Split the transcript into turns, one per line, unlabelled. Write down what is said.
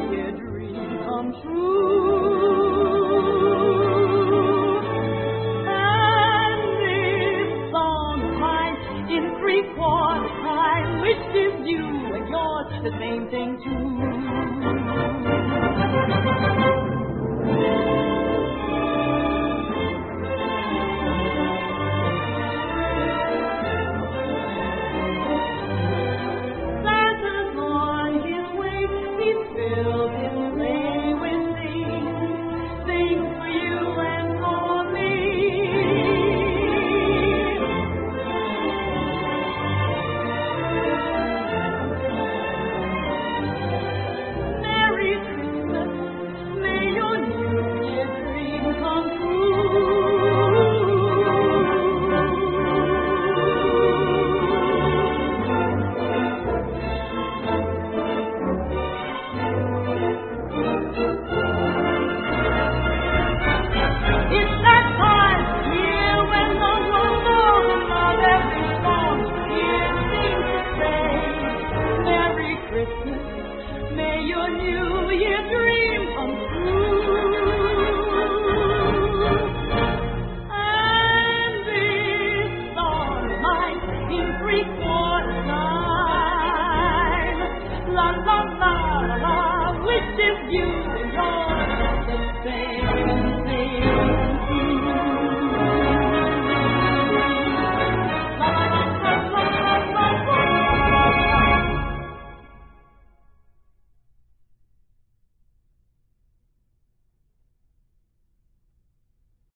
Year dream come true. And this song of mine in 3/4 time wishes you and yours the same thing too. Filled his sleigh with things for you and for me. Merry Christmas, may your New Year dream come It's that time of year when the wonders of every song here seem to say, Merry Christmas, may your New Year dream come true.